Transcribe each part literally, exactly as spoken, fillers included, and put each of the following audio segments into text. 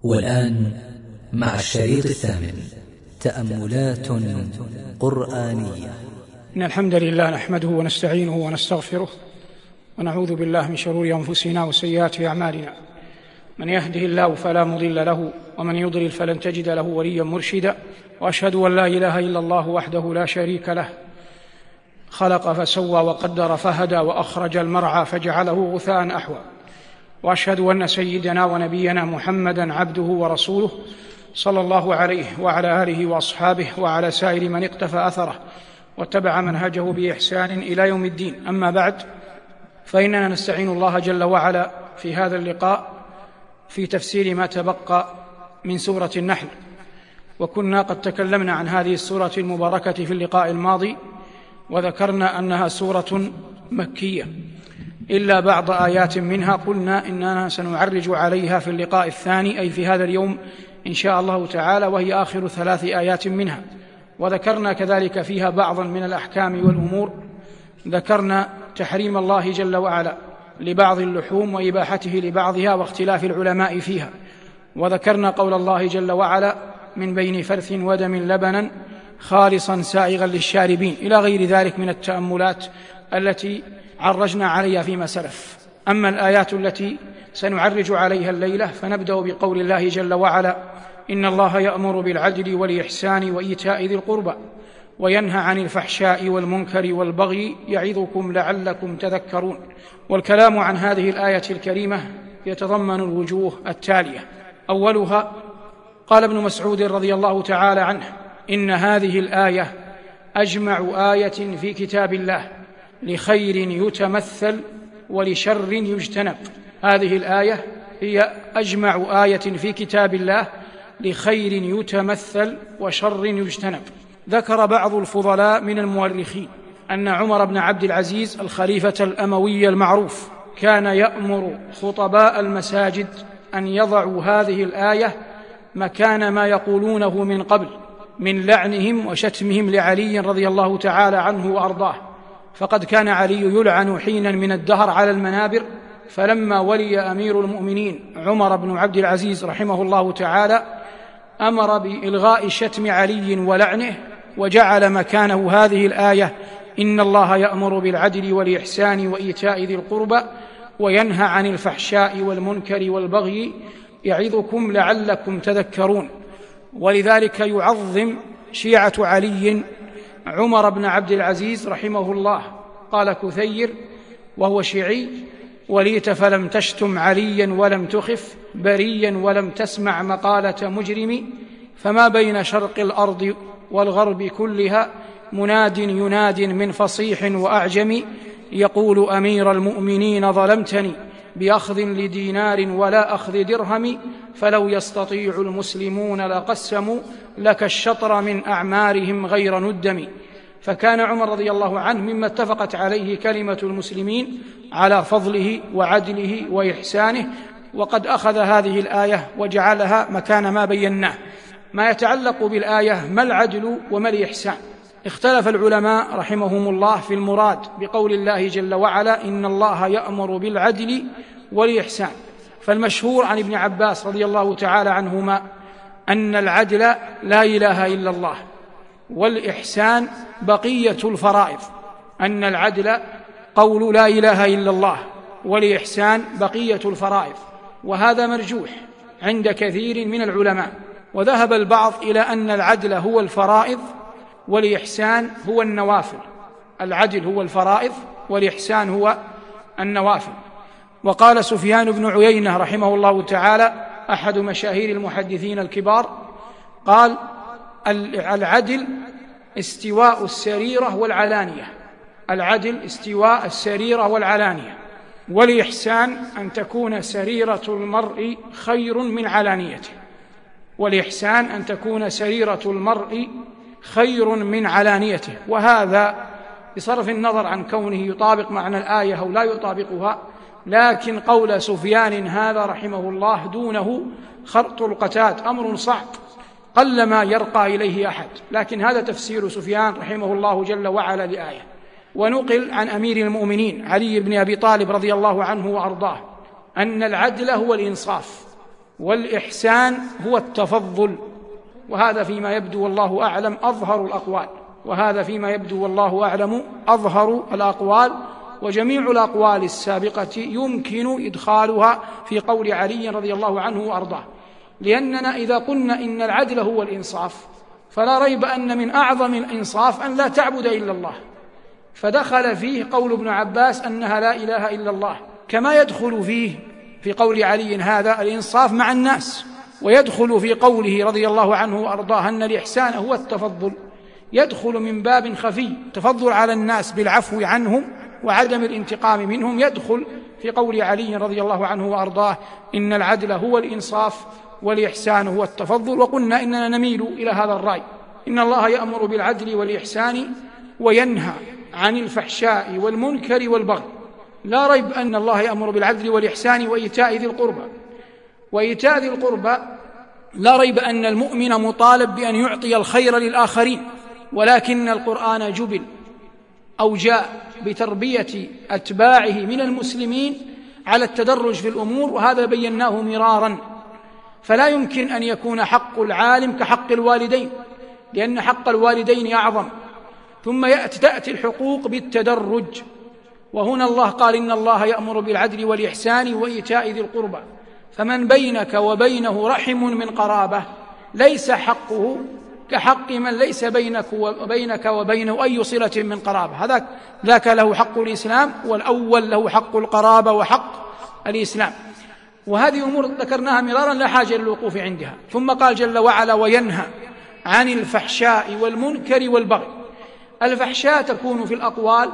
والآن مع الشريط الثامن تأملات قرآنية. إن الحمد لله نحمده ونستعينه ونستغفره ونعوذ بالله من شرور أنفسنا وسيئات أعمالنا. من يهده الله فلا مضل له ومن يضلل فلن تجد له وليا مرشدا. وأشهد أن لا إله إلا الله وحده لا شريك له، خلق فسوى وقدر فهدى وأخرج المرعى فجعله غثاء أحوى. وأشهد أن سيدنا ونبينا محمدًا عبده ورسوله صلى الله عليه وعلى آله وأصحابه وعلى سائر من اقتفى أثره واتبع منهجه بإحسان إلى يوم الدين. أما بعد، فإننا نستعين الله جل وعلا في هذا اللقاء في تفسير ما تبقى من سورة النحل، وكنا قد تكلمنا عن هذه السورة المباركة في اللقاء الماضي، وذكرنا أنها سورة مكية، إلا بعض آيات منها قلنا إننا سنعرج عليها في اللقاء الثاني، أي في هذا اليوم إن شاء الله تعالى، وهي آخر ثلاث آيات منها. وذكرنا كذلك فيها بعضا من الأحكام والأمور. ذكرنا تحريم الله جل وعلا لبعض اللحوم وإباحته لبعضها واختلاف العلماء فيها. وذكرنا قول الله جل وعلا: من بين فرث ودم لبنا خالصا سائغا للشاربين، إلى غير ذلك من التأملات التي عرجنا عليها فيما سلف. أما الآيات التي سنعرج عليها الليلة فنبدأ بقول الله جل وعلا: إن الله يأمر بالعدل والإحسان وإيتاء ذي القربى وينهى عن الفحشاء والمنكر والبغي يعظكم لعلكم تذكرون. والكلام عن هذه الآية الكريمة يتضمن الوجوه التالية. أولها قال ابن مسعود رضي الله تعالى عنه: إن هذه الآية أجمع آية في كتاب الله لخير يتمثل ولشر يجتنب. هذه الآية هي أجمع آية في كتاب الله لخير يتمثل وشر يجتنب. ذكر بعض الفضلاء من المؤرخين أن عمر بن عبد العزيز الخليفة الأموي المعروف كان يأمر خطباء المساجد أن يضعوا هذه الآية مكان ما يقولونه من قبل من لعنهم وشتمهم لعلي رضي الله تعالى عنه وأرضاه. فقد كان علي يلعن حينا من الدهر على المنابر، فلما ولي أمير المؤمنين عمر بن عبد العزيز رحمه الله تعالى أمر بإلغاء شتم علي ولعنه، وجعل مكانه هذه الآية: إن الله يأمر بالعدل والإحسان وإيتاء ذي القربى وينهى عن الفحشاء والمنكر والبغي يعظكم لعلكم تذكرون. ولذلك يعظم شيعة علي عمر بن عبد العزيز رحمه الله. قال كثير وهو شيعي: وليت فلم تشتم عليا ولم تخف بريا ولم تسمع مقالة مجرم، فما بين شرق الأرض والغرب كلها مناد يناد من فصيح وأعجم، يقول أمير المؤمنين ظلمتني بأخذ لدينار ولا أخذ درهم، فلو يستطيع المسلمون لقسموا لك الشطر من أعمارهم غير ندم. فكان عمر رضي الله عنه مما اتفقت عليه كلمة المسلمين على فضله وعدله وإحسانه، وقد أخذ هذه الآية وجعلها مكان ما بيناه. ما يتعلق بالآية: ما العدل وما الإحسان؟ اختلف العلماء رحمهم الله في المراد بقول الله جل وعلا: إن الله يأمر بالعدل والإحسان. فالمشهور عن ابن عباس رضي الله تعالى عنهما أن العدل لا إله إلا الله، والإحسان بقية الفرائض. أن العدل قول لا إله إلا الله، والإحسان بقية الفرائض. وهذا مرجوح عند كثير من العلماء. وذهب البعض إلى أن العدل هو الفرائض والإحسان هو النوافل. العدل هو الفرائض والإحسان هو النوافل. وقال سفيان بن عيينة رحمه الله تعالى أحد مشاهير المحدثين الكبار، قال: العدل استواء السريرة والعلانية. العدل استواء السريرة والعلانية، والإحسان أن تكون سريرة المرء خير من علانيته. والإحسان أن تكون سريرة المرء خير من علانيته. وهذا بصرف النظر عن كونه يطابق معنى الآية أو لا يطابقها، لكن قول سفيان هذا رحمه الله دونه خرط القتاد أمر صعب قلما يرقى إليه أحد، لكن هذا تفسير سفيان رحمه الله جل وعلا لآية. ونقل عن أمير المؤمنين علي بن أبي طالب رضي الله عنه وأرضاه أن العدل هو الإنصاف، والإحسان هو التفضل، وهذا فيما يبدو والله أعلم أظهر الأقوال وهذا فيما يبدو والله أعلم أظهر الأقوال وجميع الأقوال السابقة يمكن إدخالها في قول علي رضي الله عنه وأرضاه، لأننا إذا قلنا إن العدل هو الإنصاف فلا ريب أن من أعظم الإنصاف أن لا تعبد إلا الله، فدخل فيه قول ابن عباس أنها لا إله إلا الله، كما يدخل فيه في قول علي هذا الإنصاف مع الناس، ويدخل في قوله رضي الله عنه وأرضاه أن الإحسان هو التفضل، يدخل من باب خفي تفضل على الناس بالعفو عنهم وعدم الانتقام منهم، يدخل في قول علي رضي الله عنه وأرضاه إن العدل هو الإنصاف والإحسان هو التفضل. وقلنا إننا نميل إلى هذا الرأي، إن الله يأمر بالعدل والإحسان وينهى عن الفحشاء والمنكر والبغي. لا ريب أن الله يأمر بالعدل والإحسان وإيتاء ذي القربى، وإيتاء ذي القربى لا ريب أن المؤمن مطالب بأن يعطي الخير للآخرين، ولكن القرآن جبل أو جاء بتربية أتباعه من المسلمين على التدرج في الأمور، وهذا بيناه مرارا، فلا يمكن أن يكون حق العالم كحق الوالدين، لأن حق الوالدين أعظم، ثم تأتي الحقوق بالتدرج. وهنا الله قال إن الله يأمر بالعدل والإحسان وإيتاء ذي القربى، فمن بينك وبينه رحم من قرابة ليس حقه كحق من ليس بينك وبينك وبينه أي صلة من قرابة، هذاك ذاك له حق الإسلام، والأول له حق القرابة وحق الإسلام. وهذه أمور ذكرناها مرارا لا حاجة للوقوف عندها. ثم قال جل وعلا وينهى عن الفحشاء والمنكر والبغي. الفحشاء تكون في الأقوال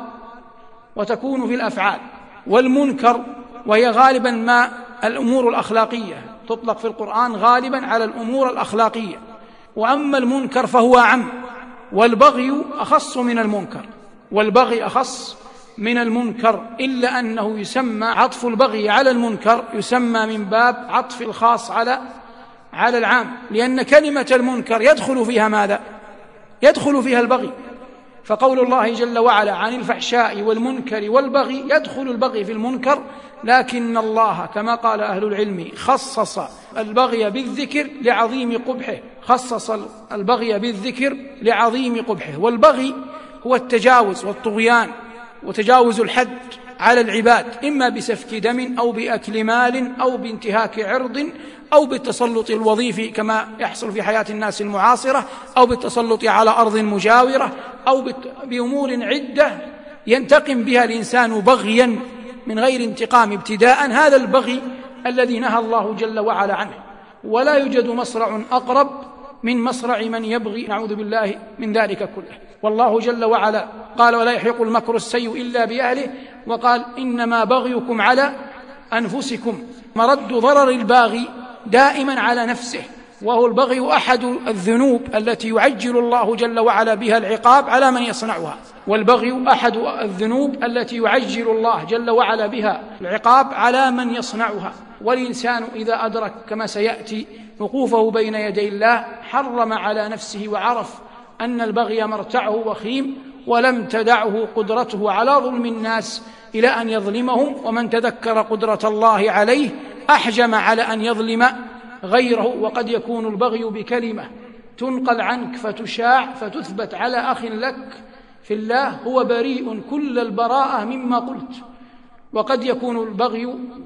وتكون في الأفعال، والمنكر وهي غالبا ما الأمور الأخلاقية تطلق في القرآن غالبا على الأمور الأخلاقية، وأما المنكر فهو عم، والبغي أخص من المنكر، والبغي أخص من المنكر، إلا أنه يسمى عطف البغي على المنكر يسمى من باب عطف الخاص على على العام، لأن كلمة المنكر يدخل فيها ماذا؟ يدخل فيها البغي. فقول الله جل وعلا عن الفحشاء والمنكر والبغي يدخل البغي في المنكر، لكن الله كما قال أهل العلم خصص البغي بالذكر لعظيم قبحه، خصص البغي بالذكر لعظيم قبحه. والبغي هو التجاوز والطغيان وتجاوز الحد على العباد، إما بسفك دم أو بأكل مال أو بانتهاك عرض أو بالتسلط الوظيفي كما يحصل في حياة الناس المعاصرة، أو بالتسلط على أرض مجاورة، أو بأمور عدة ينتقم بها الإنسان بغيا من غير انتقام ابتداء. هذا البغي الذي نهى الله جل وعلا عنه، ولا يوجد مصرع أقرب من مصرع من يبغي، نعوذ بالله من ذلك كله. والله جل وعلا قال ولا يحيق المكر السيء إلا بأهله، وقال إنما بغيكم على أنفسكم. مرد ضرر الباغي دائما على نفسه، وهو البغي أحد الذنوب التي يعجل الله جل وعلا بها العقاب على من يصنعها، والبغي أحد الذنوب التي يعجل الله جل وعلا بها العقاب على من يصنعها. والإنسان إذا أدرك كما سيأتي وقوفه بين يدي الله حرم على نفسه وعرف أن البغي مرتعه وخيم، ولم تدعه قدرته على ظلم الناس إلى أن يظلمهم، ومن تذكر قدرة الله عليه أحجم على أن يظلم غيره. وقد يكون البغي بكلمة تنقل عنك فتشاع فتثبت على أخ لك في الله هو بريء كل البراءة مما قلت، وقد يكون البغي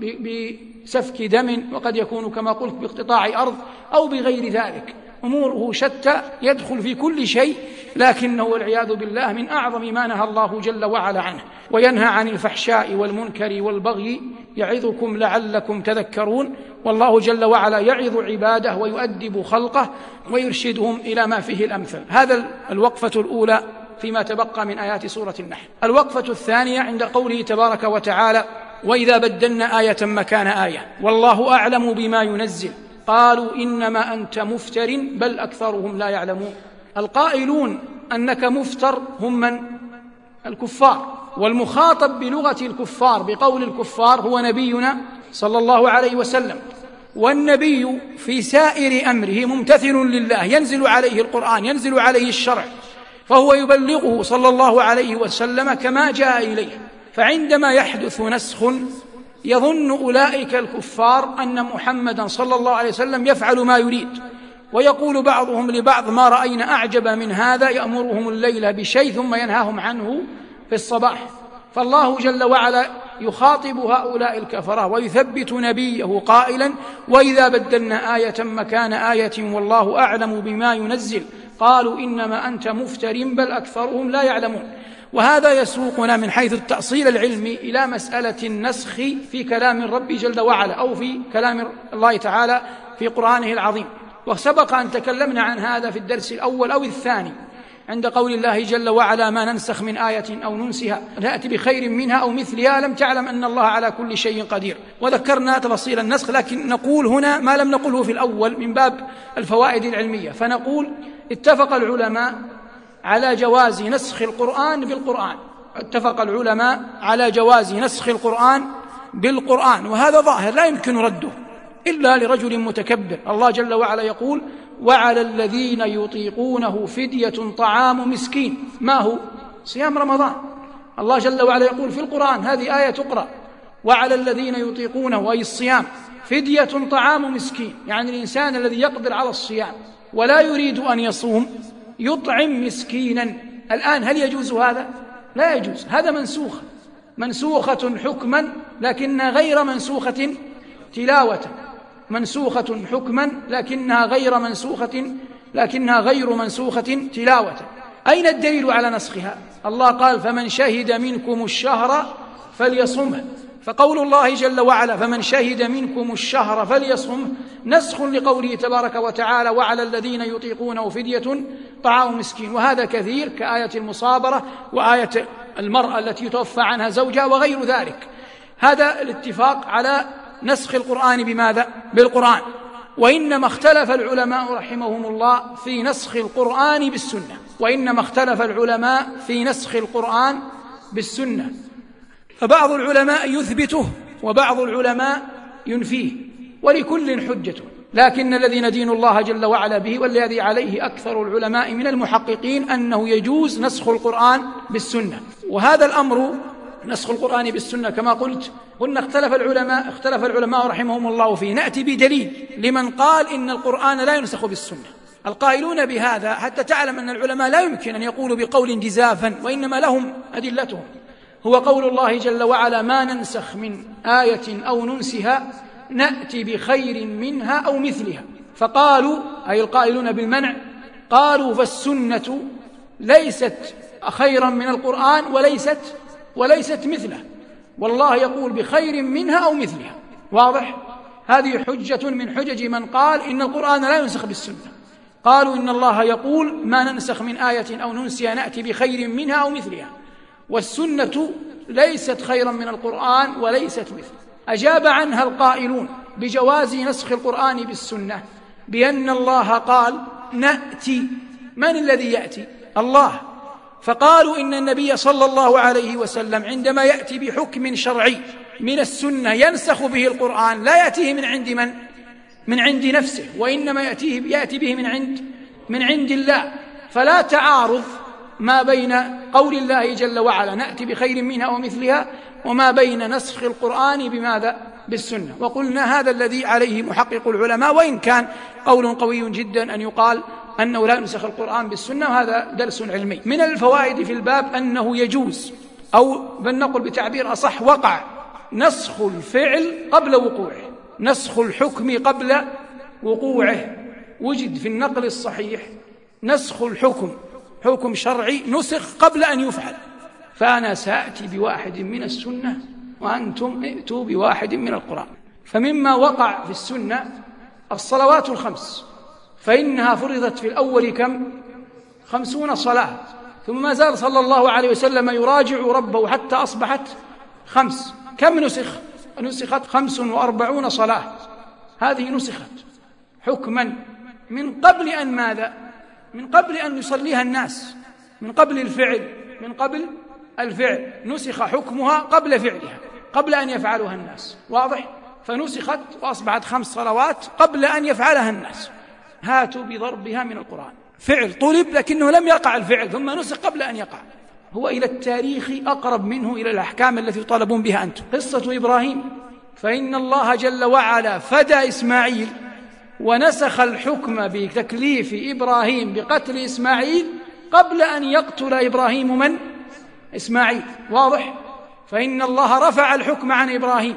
بسفك دم، وقد يكون كما قلت باقتطاع أرض أو بغير ذلك، أموره شتى يدخل في كل شيء، لكنه والعياذ بالله من أعظم ما نهى الله جل وعلا عنه. وينهى عن الفحشاء والمنكر والبغي يعظكم لعلكم تذكرون. والله جل وعلا يعظ عباده ويؤدب خلقه ويرشدهم إلى ما فيه الأمثل. هذا الوقفة الأولى فيما تبقى من آيات سورة النحل. الوقفة الثانية عند قوله تبارك وتعالى وإذا بدلنا آية مكان آية والله أعلم بما ينزل قالوا إنما أنت مفتر بل أكثرهم لا يعلمون. القائلون أنك مفتر هم من؟ الكفار، والمخاطب بلغة الكفار بقول الكفار هو نبينا صلى الله عليه وسلم. والنبي في سائر أمره ممتثل لله، ينزل عليه القرآن، ينزل عليه الشرع، فهو يبلغه صلى الله عليه وسلم كما جاء إليه. فعندما يحدث نسخ يظن أولئك الكفار أن محمدا صلى الله عليه وسلم يفعل ما يريد، ويقول بعضهم لبعض ما رأينا أعجب من هذا، يأمرهم الليل بشيء ثم ينهاهم عنه في الصباح. فالله جل وعلا يخاطب هؤلاء الكفرة ويثبت نبيه قائلا: وإذا بدلنا آية مكان آية والله أعلم بما ينزل قالوا إنما أنت مفتر بل أكثرهم لا يعلمون. وهذا يسوقنا من حيث التأصيل العلمي إلى مسألة النسخ في كلام الرب جل وعلا أو في كلام الله تعالى في قرآنه العظيم، وسبق أن تكلمنا عن هذا في الدرس الأول أو الثاني عند قول الله جل وعلا: ما ننسخ من آية أو ننسها نأتي بخير منها أو مثلها لم تعلم أن الله على كل شيء قدير. وذكرنا تفاصيل النسخ، لكن نقول هنا ما لم نقله في الأول من باب الفوائد العلمية، فنقول: اتفق العلماء على جواز نسخ القرآن بالقرآن اتفق العلماء على جواز نسخ القرآن بالقرآن وهذا ظاهر لا يمكن رده إلا لرجل متكبر. الله جل وعلا يقول: وعلى الذين يطيقونه فدية طعام مسكين. ما هو؟ صيام رمضان. الله جل وعلا يقول في القرآن، هذه آية تقرأ: وعلى الذين يطيقونه أي الصيام فدية طعام مسكين، يعني الإنسان الذي يقدر على الصيام ولا يريد أن يصوم يطعم مسكينا. الآن هل يجوز هذا؟ لا يجوز، هذا منسوخ منسوخة حكما لكنها غير منسوخة تلاوة منسوخة حكما لكنها غير منسوخة لكنها غير منسوخة تلاوة. أين الدليل على نسخها؟ الله قال: فمن شهد منكم الشهر فليصمه. فقول الله جل وعلا: فمن شهد منكم الشهر فليصمه نسخ لقوله تبارك وتعالى: وعلى الذين يطيقونه فدية طعام مسكين. وهذا كثير كآية المصابرة وآية المرأة التي يتوفى عنها زوجها وغير ذلك. هذا الاتفاق على نسخ القرآن بماذا؟ بالقرآن. وإنما اختلف العلماء رحمهم الله في نسخ القرآن بالسنة وإنما اختلف العلماء في نسخ القرآن بالسنة فبعض العلماء يثبته وبعض العلماء ينفيه، ولكل حجته، لكن الذي ندين الله جل وعلا به والذي عليه أكثر العلماء من المحققين أنه يجوز نسخ القرآن بالسنة. وهذا الأمر نسخ القرآن بالسنة كما قلت قلنا اختلف العلماء اختلف العلماء رحمهم الله فيه. نأتي بدليل لمن قال إن القرآن لا ينسخ بالسنة. القائلون بهذا حتى تعلم أن العلماء لا يمكن أن يقولوا بقول جزافا، وإنما لهم أدلتهم، هو قول الله جل وعلا: ما ننسخ من آية أو ننسها نأتي بخير منها أو مثلها. فقالوا أي القائلون بالمنع قالوا: فالسنة ليست خيرا من القرآن وليست وليست مثله، والله يقول بخير منها أو مثلها. واضح؟ هذه حجة من حجج من قال إن القرآن لا ينسخ بالسنة. قالوا إن الله يقول: ما ننسخ من آية أو ننسها نأتي بخير منها أو مثلها، والسنة ليست خيرا من القرآن وليست مثله. أجاب عنها القائلون بجواز نسخ القرآن بالسنة بأن الله قال: نأتي. من الذي يأتي؟ الله. فقالوا إن النبي صلى الله عليه وسلم عندما يأتي بحكم شرعي من السنة ينسخ به القرآن لا يأتيه من عند من؟ من عند نفسه، وإنما يأتيه يأتي به من عند من عند الله. فلا تعارض ما بين قول الله جل وعلا: نأتي بخير منها ومثلها، وما بين نسخ القرآن بماذا؟ بالسنة. وقلنا هذا الذي عليه محقق العلماء، وإن كان قول قوي جدا أن يقال أنه لا ينسخ القرآن بالسنة، وهذا درس علمي. من الفوائد في الباب أنه يجوز، أو بل نقل بتعبير أصح، وقع نسخ الفعل قبل وقوعه، نسخ الحكم قبل وقوعه. وجد في النقل الصحيح نسخ الحكم، حكم شرعي نسخ قبل أن يفعل. فأنا سأتي بواحد من السنة وأنتم ائتوا بواحد من القرآن. فمما وقع في السنة الصلوات الخمس، فإنها فرضت في الأول كم؟ خمسون صلاة، ثم ما زال صلى الله عليه وسلم يراجع ربه حتى أصبحت خمس. كم نسخ؟ نسخت خمس وأربعون صلاة. هذه نسخت حكما من قبل أن ماذا؟ من قبل أن يصليها الناس، من قبل الفعل من قبل الفعل نسخ حكمها قبل فعلها، قبل أن يفعلها الناس. واضح؟ فنسخت وأصبحت خمس صلوات قبل أن يفعلها الناس. هاتوا بضربها من القرآن، فعل طلب لكنه لم يقع الفعل ثم نسخ قبل أن يقع. هو إلى التاريخ أقرب منه إلى الأحكام التي يطالبون بها أنتم. قصة إبراهيم فإن الله جل وعلا فدى إسماعيل ونسخ الحكم بتكليف إبراهيم بقتل إسماعيل قبل أن يقتل إبراهيم من؟ إسماعيل. واضح؟ فإن الله رفع الحكم عن إبراهيم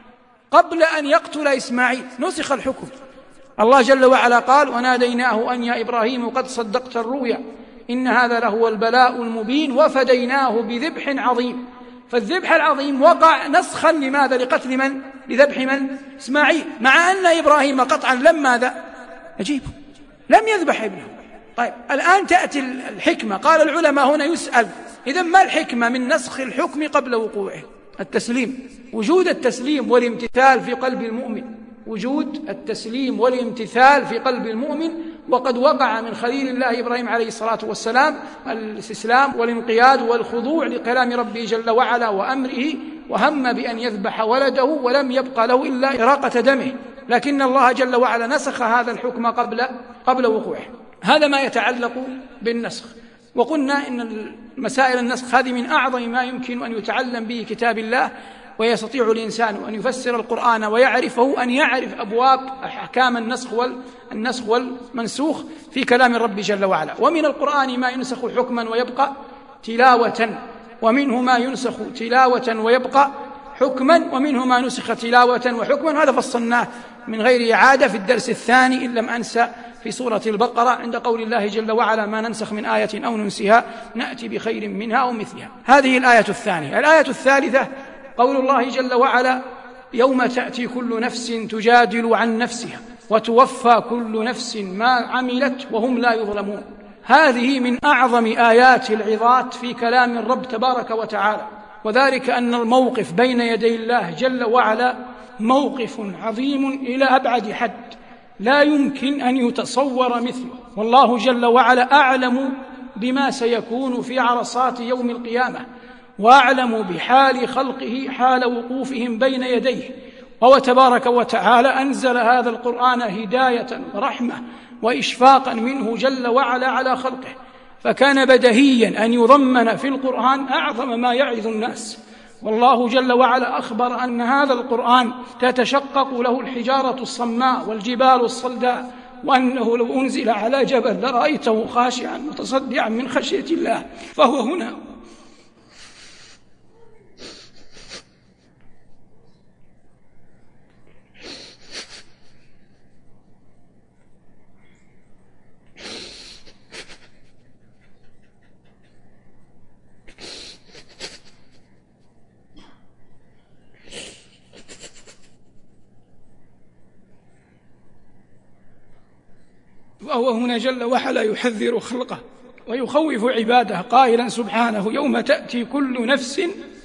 قبل أن يقتل إسماعيل، نسخ الحكم. الله جل وعلا قال: وناديناه أن يا إبراهيم قد صدقت الرؤيا إن هذا لهو البلاء المبين وفديناه بذبح عظيم. فالذبح العظيم وقع نسخا لماذا؟ لقتل من؟ لذبح من؟ إسماعيل، مع أن إبراهيم قطعا لم ماذا؟ أجيبه، لم يذبح ابنه. طيب الآن تأتي الحكمة. قال العلماء هنا يسأل: إذن ما الحكمة من نسخ الحكم قبل وقوعه؟ التسليم، وجود التسليم والامتثال في قلب المؤمن، وجود التسليم والامتثال في قلب المؤمن. وقد وقع من خليل الله إبراهيم عليه الصلاة والسلام الاستسلام والانقياد والخضوع لكلام ربه جل وعلا وأمره، وهم بأن يذبح ولده ولم يبقى له إلا إراقة دمه، لكن الله جل وعلا نسخ هذا الحكم قبل قبل وقوعه. هذا ما يتعلق بالنسخ. وقلنا إن مسائل النسخ هذه من أعظم ما يمكن أن يتعلم به كتاب الله، ويستطيع الإنسان أن يفسر القرآن ويعرفه، أن يعرف أبواب أحكام النسخ والنسخ والمنسوخ في كلام الرب جل وعلا. ومن القرآن ما ينسخ حكما ويبقى تلاوة، ومنه ما ينسخ تلاوة ويبقى حكما، ومنه ما نسخ تلاوة وحكما. هذا فصلناه من غير إعادة في الدرس الثاني إن لم أنسى في سورة البقرة عند قول الله جل وعلا: ما ننسخ من آية أو ننسها نأتي بخير منها أو مثلها. هذه الآية الثانية. الآية الثالثة قول الله جل وعلا: يوم تأتي كل نفس تجادل عن نفسها وتوفى كل نفس ما عملت وهم لا يظلمون. هذه من أعظم آيات العظات في كلام الرب تبارك وتعالى، وذلك أن الموقف بين يدي الله جل وعلا موقف عظيم إلى أبعد حد لا يمكن أن يتصور مثله. والله جل وعلا أعلم بما سيكون في عرصات يوم القيامة، وأعلم بحال خلقه حال وقوفهم بين يديه. وهو تبارك وتعالى أنزل هذا القرآن هداية ورحمة وإشفاقا منه جل وعلا على خلقه، فكان بديهيا أن يضمن في القرآن أعظم ما يعظ الناس. والله جل وعلا أخبر أن هذا القرآن تتشقق له الحجارة الصماء والجبال الصلداء، وأنه لو أنزل على جبل لرأيته خاشعا متصدعا من خشية الله. فهو هنا وهو هنا جل وعلا يحذر خلقه ويخوف عباده قائلا سبحانه: يوم تأتي كل نفس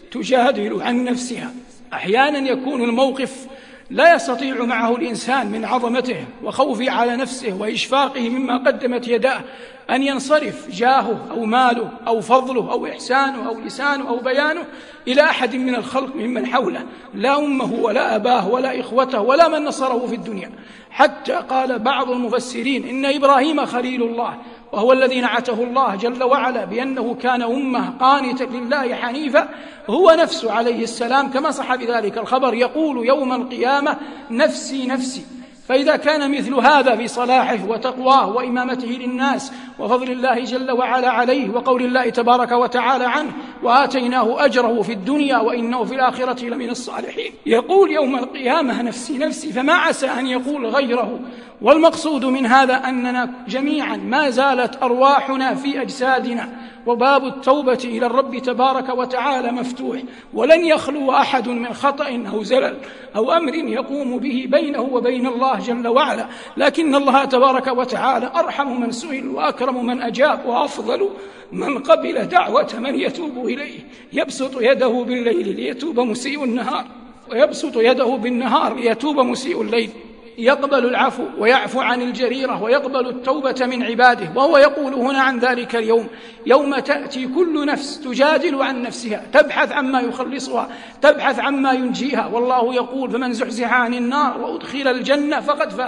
تجادل عن نفسها. أحيانا يكون الموقف لا يستطيع معه الإنسان من عظمته وخوفه على نفسه وإشفاقه مما قدمت يداه أن ينصرف جاهه أو ماله أو فضله أو إحسانه أو لسانه أو بيانه إلى أحد من الخلق ممن حوله، لا أمه ولا أباه ولا إخوته ولا من نصره في الدنيا. حتى قال بعض المفسرين إن إبراهيم خليل الله، وهو الذي نعته الله جل وعلا بأنه كان أمة قانتا لله حنيفا، هو نفسه عليه السلام كما صح بذلك الخبر يقول يوم القيامة: نفسي نفسي. فإذا كان مثل هذا في صلاحه وتقواه وإمامته للناس وفضل الله جل وعلا عليه وقول الله تبارك وتعالى عنه: وآتيناه أجره في الدنيا وإنه في الآخرة لمن الصالحين، يقول يوم القيامة نفسي نفسي، فما عسى أن يقول غيره. والمقصود من هذا أننا جميعا ما زالت أرواحنا في أجسادنا، وباب التوبة إلى الرب تبارك وتعالى مفتوح، ولن يخلو أحد من خطأ أو زلل أو أمر يقوم به بينه وبين الله جل وعلا. لكن الله تبارك وتعالى أرحم من سئل وأكرم من أجاب وأفضل من قبل دعوة من يتوب إليه. يبسط يده بالليل ليتوب مسيء النهار، ويبسط يده بالنهار ليتوب مسيء الليل. يقبل العفو ويعفو عن الجريرة ويقبل التوبة من عباده. وهو يقول هنا عن ذلك اليوم: يوم تأتي كل نفس تجادل عن نفسها، تبحث عما يخلصها، تبحث عما ينجيها. والله يقول: فمن زحزح عن النار وأدخل الجنة فقد فاز.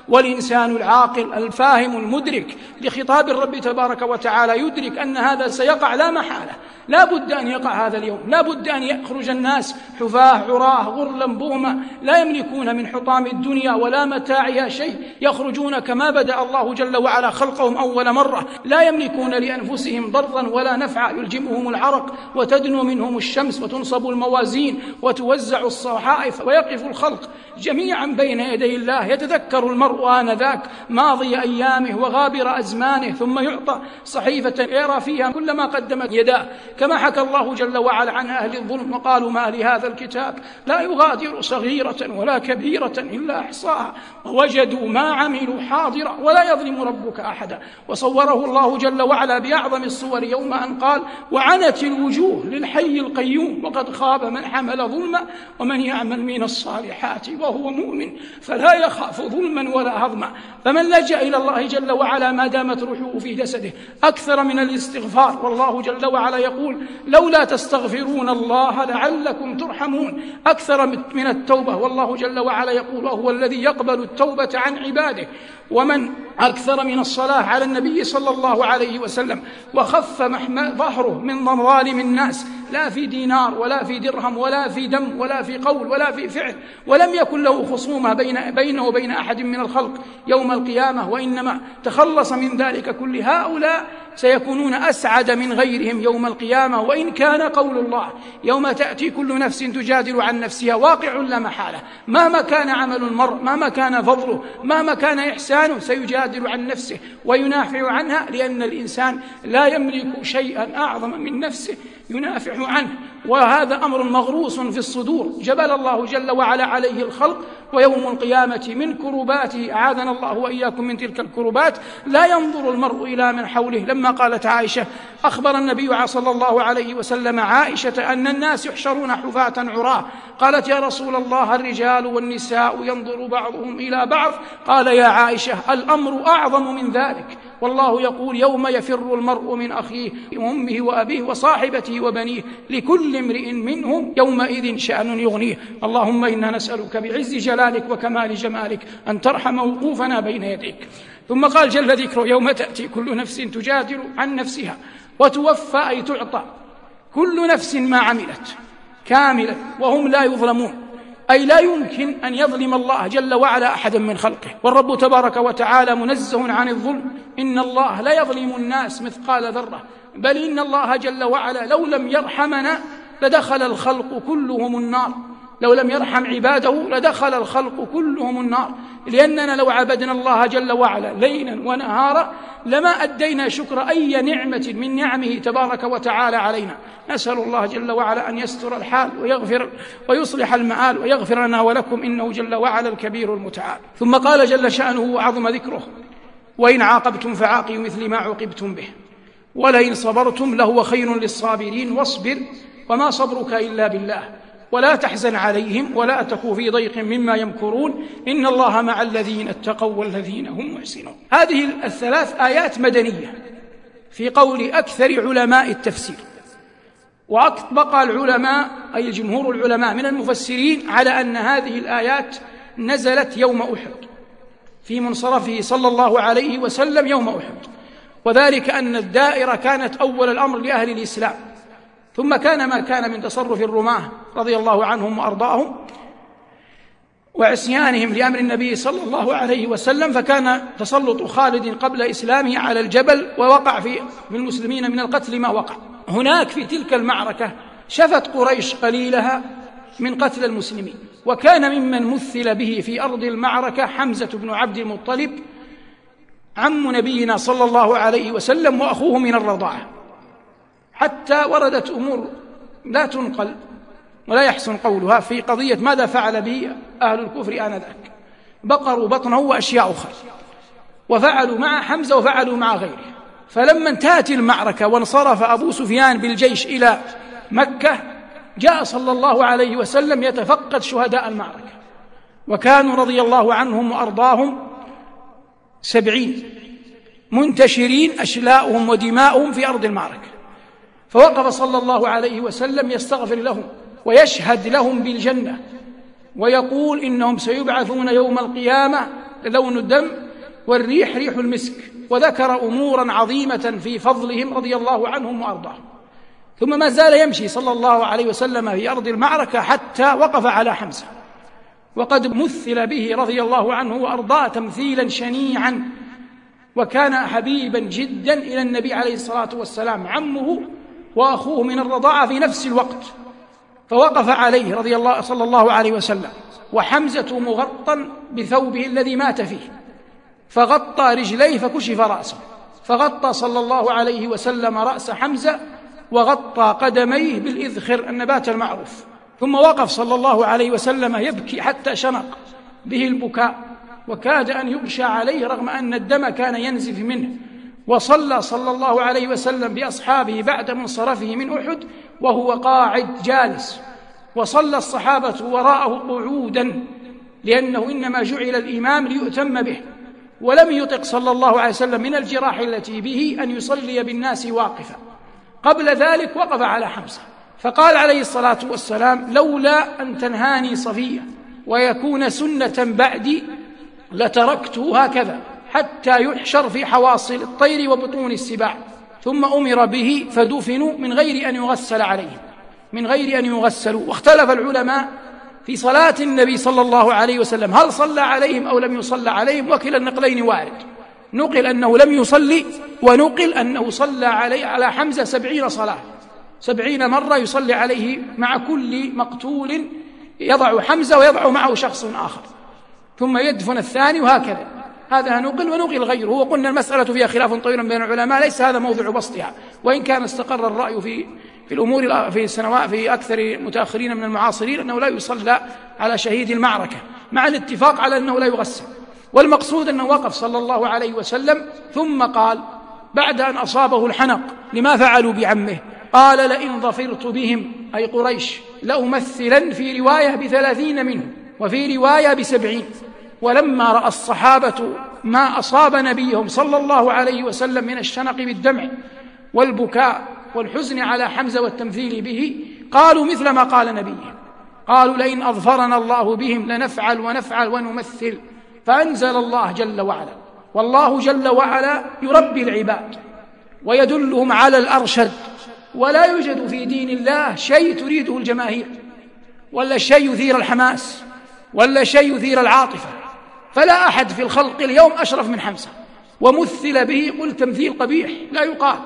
والإنسان العاقل الفاهم المدرك لخطاب الرب تبارك وتعالى يدرك أن هذا سيقع لا محالة، لا بد أن يقع هذا اليوم، لا بد أن يخرج الناس حفاة عراه غرلا بهما لا يملكون من حطام الدنيا ولا متاعها شيء، يخرجون كما بدأ الله جل وعلا خلقهم أول مرة، لا يملكون لأنفسهم ضرا ولا نفعا، يلجمهم العرق وتدنو منهم الشمس وتنصب الموازين وتوزع الصحائف ويقف الخلق جميعا بين يدي الله، يتذكر المرء آنذاك ماضي أيامه وغابر أزمانه، ثم يعطى صحيفة يرى فيها كل ما قدمت يداه، كما حكى الله جل وعلا عن أهل الظلم وقالوا ما لهذا الكتاب لا يغادر صغيرة ولا كبيرة إلا أحصاها ووجدوا ما عملوا حاضرا ولا يظلم ربك أحدا. وصوره الله جل وعلا بأعظم الصور يوم أن قال وعنت الوجوه للحي القيوم وقد خاب من حمل ظلما ومن يعمل من الصالحات وهو مؤمن فلا يخاف ظلما ولا هضما. فمن لجأ إلى الله جل وعلا ما دامت روحه في جسده أكثر من الاستغفار، والله جل وعلا يقول لولا تستغفرون الله لعلكم ترحمون، أكثر من التوبة، والله جل وعلا يقول وهو الذي يقبل التوبة عن عباده، ومن أكثر من الصلاة على النبي صلى الله عليه وسلم وخف ظهره من مظالم الناس، لا في دينار ولا في درهم ولا في دم ولا في قول ولا في فعل، ولم يكن له خصومة بين بينه وبين أحد من الخلق يوم القيامة، وإنما تخلص من ذلك كل هؤلاء سيكونون أسعد من غيرهم يوم القيامة. وإن كان قول الله يوم تأتي كل نفس تجادل عن نفسها واقع لا محالة، مهما كان عمل المرء مهما كان فضله مهما كان إحسانه سيجادل عن نفسه وينافع عنها، لأن الإنسان لا يملك شيئا أعظم من نفسه ينافع عنه، وهذا أمر مغروس في الصدور جبل الله جل وعلا عليه الخلق. ويوم القيامة من كرباته أعاذنا الله وإياكم من تلك الكربات لا ينظر المرء إلى من حوله. لما قالت عائشة أخبر النبي صلى الله عليه وسلم عائشة أن الناس يحشرون حفاة عراه، قالت يا رسول الله الرجال والنساء ينظر بعضهم إلى بعض، قال يا عائشة الأمر أعظم من ذلك، والله يقول يوم يفر المرء من أخيه وأمه وأبيه وصاحبته وبنيه لكل امرئ منهم يومئذ شأن يغنيه. اللهم إنا نسألك بعز جلالك وكمال جمالك أن ترحم وقوفنا بين يديك. ثم قال جل ذكره يوم تأتي كل نفس تجادل عن نفسها وتوفى أي تعطى كل نفس ما عملت كاملة وهم لا يظلمون، أي لا يمكن أن يظلم الله جل وعلا أحدا من خلقه، والرب تبارك وتعالى منزه عن الظلم. إن الله لا يظلم الناس مثقال ذرة، بل إن الله جل وعلا لو لم يرحمنا لدخل الخلق كلهم النار، لو لم يرحم عباده لدخل الخلق كلهم النار، لأننا لو عبدنا الله جل وعلا ليلا ونهارا لما أدينا شكر أي نعمة من نعمه تبارك وتعالى علينا. نسأل الله جل وعلا أن يستر الحال ويغفر ويصلح المآل ويغفر لنا ولكم إنه جل وعلا الكبير المتعال. ثم قال جل شأنه وعظم ذكره وإن عاقبتم فعاقبوا مثل ما عوقبتم به ولئن صبرتم لهو خير للصابرين واصبر وما صبرك إلا بالله ولا تحزن عليهم ولا تك في ضيق مما يمكرون إن الله مع الذين اتقوا والذين هم محسنون. هذه الثلاث آيات مدنية في قول أكثر علماء التفسير، وأطبق العلماء أي جمهور العلماء من المفسرين على أن هذه الآيات نزلت يوم أحد في منصرفه صلى الله عليه وسلم يوم أحد، وذلك أن الدائرة كانت أول الأمر لأهل الإسلام، ثم كان ما كان من تصرف الرماة رضي الله عنهم وأرضاهم وعصيانهم لأمر النبي صلى الله عليه وسلم، فكان تسلط خالد قبل إسلامه على الجبل ووقع في المسلمين من القتل ما وقع. هناك في تلك المعركة شفت قريش قليلها من قتل المسلمين، وكان ممن مثل به في أرض المعركة حمزة بن عبد المطلب عم نبينا صلى الله عليه وسلم وأخوه من الرضاعة، حتى وردت أمور لا تنقل ولا يحسن قولها في قضية ماذا فعل به أهل الكفر آنذاك، بقروا بطنه وأشياء أخرى، وفعلوا مع حمزة وفعلوا مع غيره. فلما انتهت المعركة وانصرف أبو سفيان بالجيش إلى مكة جاء صلى الله عليه وسلم يتفقد شهداء المعركة، وكانوا رضي الله عنهم وأرضاهم سبعين منتشرين أشلاؤهم ودماؤهم في أرض المعركة، فوقف صلى الله عليه وسلم يستغفر لهم ويشهد لهم بالجنة ويقول إنهم سيبعثون يوم القيامة لون الدم والريح ريح المسك، وذكر أمورا عظيمة في فضلهم رضي الله عنهم وأرضاهم. ثم ما زال يمشي صلى الله عليه وسلم في أرض المعركة حتى وقف على حمزة، وقد مثل به رضي الله عنه وأرضاه تمثيلا شنيعا، وكان حبيبا جدا إلى النبي عليه الصلاة والسلام، عمه وأخوه من الرضاعة في نفس الوقت، فوقف عليه رضي الله صلى الله عليه وسلم، وحمزة مغطى بثوبه الذي مات فيه، فغطى رجليه فكشف رأسه، فغطى صلى الله عليه وسلم رأس حمزة وغطى قدميه بالإذخر النبات المعروف، ثم وقف صلى الله عليه وسلم يبكي حتى شنق به البكاء، وكاد أن يغشى عليه رغم أن الدم كان ينزف منه. وصلى صلى الله عليه وسلم بأصحابه بعد منصرفه من أحد وهو قاعد جالس، وصلى الصحابة وراءه قعودا، لأنه إنما جعل الإمام ليؤتم به، ولم يطق صلى الله عليه وسلم من الجراح التي به أن يصلي بالناس واقفا. قبل ذلك وقف على حمزة فقال عليه الصلاة والسلام: لولا أن تنهاني صفية ويكون سنة بعدي لتركته هكذا حتى يحشر في حواصل الطير وبطون السباع. ثم أمر به فدفنوا من غير أن يغسل عليهم، من غير أن يغسلوا. واختلف العلماء في صلاة النبي صلى الله عليه وسلم، هل صلى عليهم أو لم يصلى عليهم؟ وكلا النقلين وارد، نقل أنه لم يصلي، ونقل أنه صلى عليه على حمزة سبعين صلاة، سبعين مرة يصلي عليه مع كل مقتول، يضع حمزة ويضع معه شخص آخر، ثم يدفن الثاني، وهكذا. هذا نقل ونقل غيره، وقلنا المسألة فيها خلاف طويل بين العلماء، ليس هذا موضع بسطها، وإن كان استقر الرأي في في الأمور في السنوات في أكثر متأخرين من المعاصرين أنه لا يصلى على شهيد المعركة، مع الاتفاق على أنه لا يغسل. والمقصود أنه وقف صلى الله عليه وسلم ثم قال بعد أن أصابه الحنق: لما فعلوا بعمه؟ قال: لئن ظفرت بهم، أي قريش، لأمثلا، في رواية بثلاثين منهم، وفي رواية بسبعين. ولما رأى الصحابة ما أصاب نبيهم صلى الله عليه وسلم من الشنق بالدمع والبكاء والحزن على حمزة والتمثيل به، قالوا مثل ما قال نبيهم، قالوا: لئن أظفرنا الله بهم لنفعل ونفعل ونمثل. فأنزل الله جل وعلا، والله جل وعلا يربي العباد ويدلهم على الأرشد، ولا يوجد في دين الله شيء تريده الجماهير، ولا شيء يثير الحماس، ولا شيء يثير العاطفة. فلا أحد في الخلق اليوم أشرف من حمزة، ومثل به قل تمثيل قبيح لا يقال.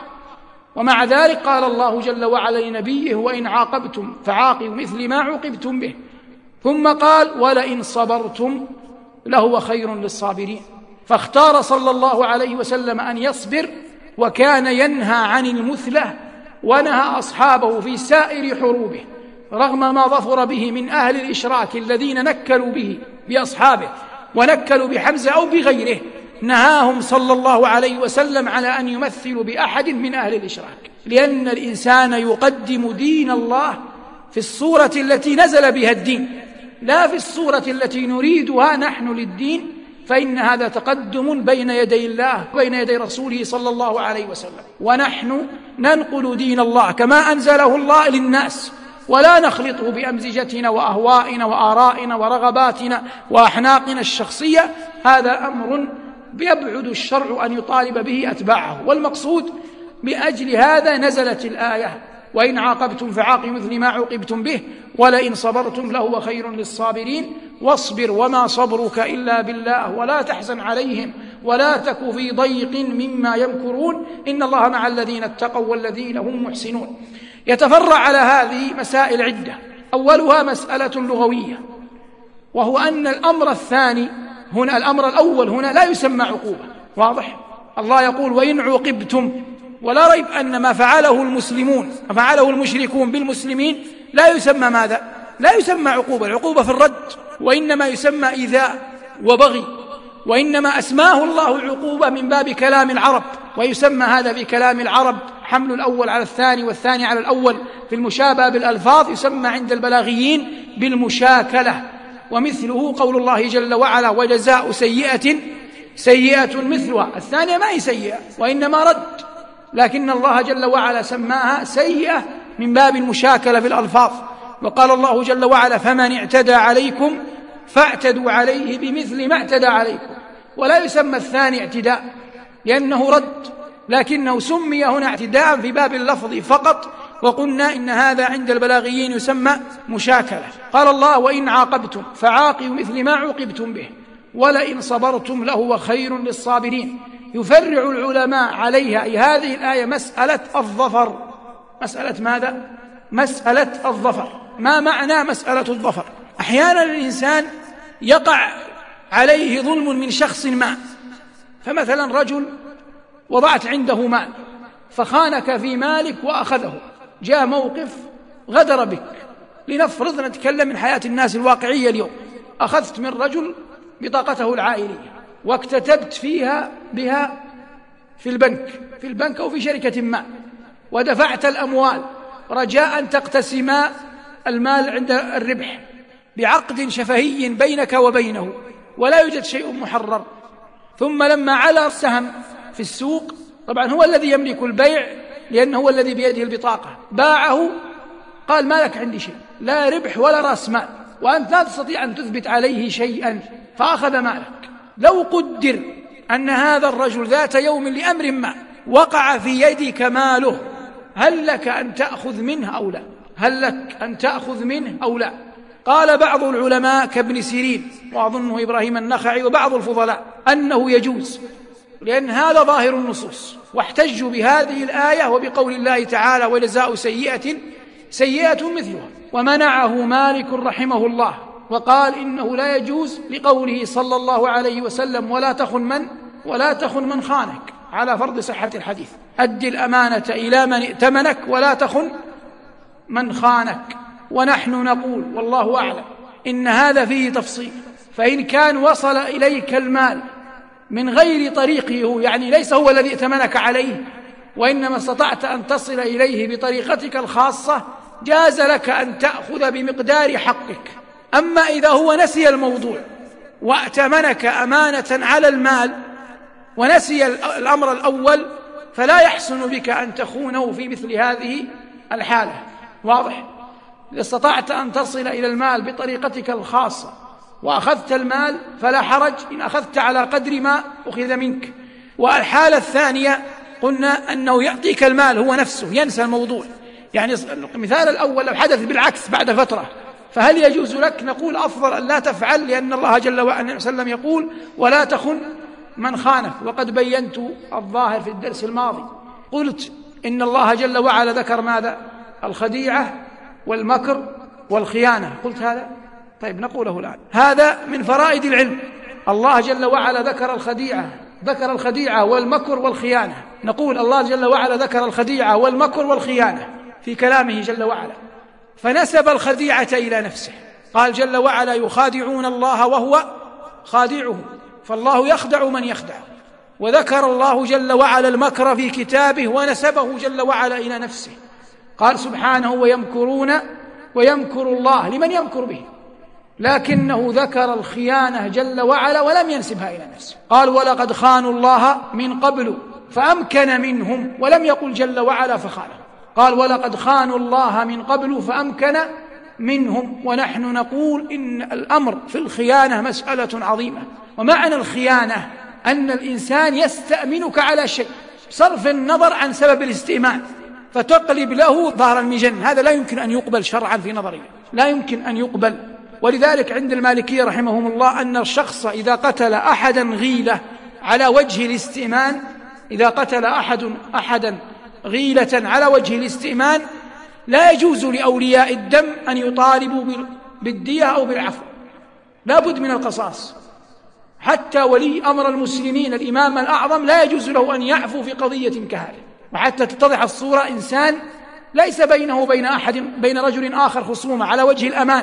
ومع ذلك قال الله جل وعلا لنبيه: وإن عاقبتم فعاقبوا مثل ما عوقبتم به. ثم قال: ولئن صبرتم لهو خير للصابرين. فاختار صلى الله عليه وسلم أن يصبر، وكان ينهى عن المثلة، ونهى أصحابه في سائر حروبه رغم ما ظفر به من أهل الإشراك الذين نكلوا به بأصحابه ونكلوا بحمزة أو بغيره، نهاهم صلى الله عليه وسلم على أن يمثلوا بأحد من أهل الإشراك، لأن الإنسان يقدم دين الله في الصورة التي نزل بها الدين، لا في الصورة التي نريدها نحن للدين، فإن هذا تقدم بين يدي الله وبين يدي رسوله صلى الله عليه وسلم. ونحن ننقل دين الله كما أنزله الله للناس، ولا نخلطه بأمزجتنا وأهوائنا وآرائنا ورغباتنا وأحناقنا الشخصية. هذا أمر يبعد الشرع أن يطالب به أتباعه. والمقصود بأجل هذا نزلت الآية: وإن عاقبتم فعاقبوا مثل ما عوقبتم به ولئن صبرتم لهو خير للصابرين. واصبر وما صبرك إلا بالله ولا تحزن عليهم ولا تك في ضيق مما يمكرون إن الله مع الذين اتقوا والذين هم محسنون. يتفرع على هذه مسائل عدة. أولها مسألة لغوية، وهو أن الأمر الثاني هنا، الأمر الأول هنا لا يسمى عقوبة، واضح؟ الله يقول: وإن عوقبتم، ولا ريب أن ما فعله المسلمون فعله المشركون بالمسلمين لا يسمى ماذا؟ لا يسمى عقوبة. العقوبة في الرد، وإنما يسمى إيذاء وبغي، وإنما أسماه الله عقوبة من باب كلام العرب، ويسمى هذا في كلام العرب حمل الأول على الثاني والثاني على الأول في المشابهة بالألفاظ، يسمى عند البلاغيين بالمشاكلة. ومثله قول الله جل وعلا: وجزاء سيئة سيئة مثلها. الثانية ما هي سيئة وإنما رد، لكن الله جل وعلا سماها سيئة من باب المشاكلة في الألفاظ. وقال الله جل وعلا: فمن اعتدى عليكم فاعتدوا عليه بمثل ما اعتدى عليكم. ولا يسمى الثاني اعتداء لأنه رد، لكنه سمي هنا اعتداء في باب اللفظ فقط، وقلنا إن هذا عند البلاغيين يسمى مشاكلة. قال الله: وإن عاقبتم فعاقبوا مثل ما عوقبتم به ولئن صبرتم لهو خير للصابرين. يفرع العلماء عليها أي هذه الآية مسألة الظفر. مسألة ماذا؟ مسألة الظفر. ما معنى مسألة الظفر؟ أحيانا الإنسان يقع عليه ظلم من شخص ما، فمثلا رجل وضعت عنده مال فخانك في مالك وأخذه، جاء موقف غدر بك، لنفرض نتكلم من حياة الناس الواقعية اليوم، أخذت من رجل بطاقته العائلية واكتتبت فيها بها في البنك في البنك أو في شركة ما، ودفعت الأموال رجاء أن تقتسما المال عند الربح بعقد شفهي بينك وبينه ولا يوجد شيء محرر، ثم لما علا السهم في السوق، طبعا هو الذي يملك البيع لأنه هو الذي بيده البطاقة، باعه قال: ما لك عندي شيء، لا ربح ولا رأس مال، وأنت لا تستطيع أن تثبت عليه شيئا، فأخذ مالك. لو قدر أن هذا الرجل ذات يوم لأمر ما وقع في يدك ماله، هل لك أن تأخذ منه أو لا؟ هل لك أن تأخذ منه أو لا؟ قال بعض العلماء كابن سيرين وأظنه إبراهيم النخعي وبعض الفضلاء أنه يجوز، لأن هذا ظاهر النصوص، واحتجوا بهذه الآية وبقول الله تعالى: وجزاء سيئة سيئة مثلها. ومنعه مالك رحمه الله وقال إنه لا يجوز لقوله صلى الله عليه وسلم: ولا تخن من ولا تخن من خانك، على فرض صحة الحديث. أد الأمانة إلى من ائتمنك ولا تخن من خانك. ونحن نقول والله أعلم إن هذا فيه تفصيل، فإن كان وصل إليك المال من غير طريقه، يعني ليس هو الذي ائتمنك عليه وإنما استطعت أن تصل إليه بطريقتك الخاصة، جاز لك أن تأخذ بمقدار حقك. أما إذا هو نسي الموضوع وأتمنك أمانة على المال ونسي الأمر الأول، فلا يحسن بك أن تخونه في مثل هذه الحالة. واضح؟ إذا استطعت أن تصل إلى المال بطريقتك الخاصة وأخذت المال فلا حرج إن أخذت على قدر ما أخذ منك. والحالة الثانية قلنا أنه يعطيك المال هو نفسه، ينسى الموضوع. يعني المثال الأول لو حدث بالعكس بعد فترة، فهل يجوز لك؟ نقول أفضل أن لا تفعل، لأن الله جل وعلا وسلم يقول: ولا تخن من خانك. وقد بينت الظاهر في الدرس الماضي، قلت إن الله جل وعلا ذكر ماذا؟ الخديعة والمكر والخيانة. قلت هذا؟ طيب نقوله الآن. هذا من فرائد العلم. الله جل وعلا ذكر الخديعة ذكر الخديعة والمكر والخيانة. نقول الله جل وعلا ذكر الخديعة والمكر والخيانة في كلامه جل وعلا، فنسب الخديعة إلى نفسه، قال جل وعلا: يخادعون الله وهو خادعهم، فالله يخدع من يخدع. وذكر الله جل وعلا المكر في كتابه ونسبه جل وعلا إلى نفسه، قال سبحانه: ويمكرون ويمكر الله لمن يمكر به، لكنه ذكر الخيانة جل وعلا ولم ينسبها إلى نفسه. قال: ولقد خانوا الله من قبل فأمكن منهم، ولم يقل جل وعلا فخانهم، قال: ولقد خانوا الله من قبل فأمكن منهم. ونحن نقول إن الأمر في الخيانة مسألة عظيمة. ومعنى الخيانة أن الإنسان يستأمنك على شيء بصرف النظر عن سبب الاستئمان، فتقلب له ظهر المجن. هذا لا يمكن أن يقبل شرعا في نظرنا، لا يمكن أن يقبل. ولذلك عند المالكية رحمهم الله أن الشخص إذا قتل أحدا غيلة على وجه الاستئمان، إذا قتل أحد أحدا غيلة على وجه الاستئمان، لا يجوز لأولياء الدم أن يطالبوا بالدية أو بالعفو، لا بد من القصاص. حتى ولي أمر المسلمين الإمام الأعظم لا يجوز له أن يعفو في قضية كهذه. وحتى تتضح الصورة، إنسان ليس بينه وبين أحد بين رجل آخر خصومة على وجه الأمان